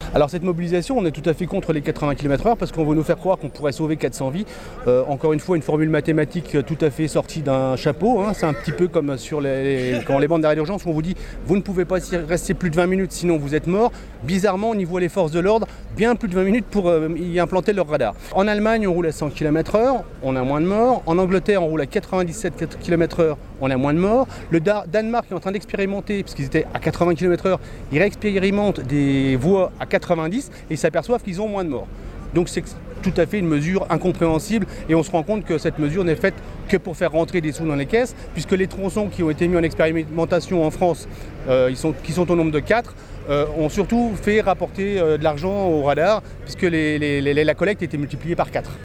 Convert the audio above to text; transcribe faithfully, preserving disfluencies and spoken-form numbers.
Alors cette mobilisation, on est tout à fait contre les quatre-vingts kilomètres heure parce qu'on veut nous faire croire qu'on pourrait sauver quatre cents vies. Euh, encore une fois, une formule mathématique tout à fait sortie d'un chapeau. Hein. C'est un petit peu comme sur les, quand les bandes d'arrêt d'urgence où on vous dit vous ne pouvez pas rester plus de vingt minutes sinon vous êtes mort. Bizarrement, on y voit les forces de l'ordre bien plus de vingt minutes pour euh, y implanter leur radar. En Allemagne, on roule à cent kilomètres heure, on a moins de morts. En Angleterre, on roule à quatre-vingt-dix-sept kilomètres heure, on a moins de morts. Le Da- Danemark est en train d'expérimenter, parce qu'ils étaient à quatre-vingts kilomètres heure, ils réexpérimentent des voies à quatre-vingt-dix et ils s'aperçoivent qu'ils ont moins de morts. Donc c'est tout à fait une mesure incompréhensible et on se rend compte que cette mesure n'est faite que pour faire rentrer des sous dans les caisses, puisque les tronçons qui ont été mis en expérimentation en France, euh, ils sont, qui sont au nombre de quatre, euh, ont surtout fait rapporter euh, de l'argent au radar, puisque les, les, les, la collecte était multipliée par quatre.